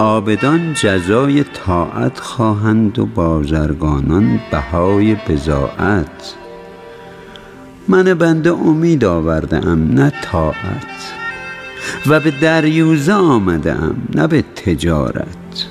عابدان جزای طاعت خواهند و بازرگانان بهای بضاعت. من بنده امید آورده ام نه طاعت، و به دریوزه آمده ام نه به تجارت.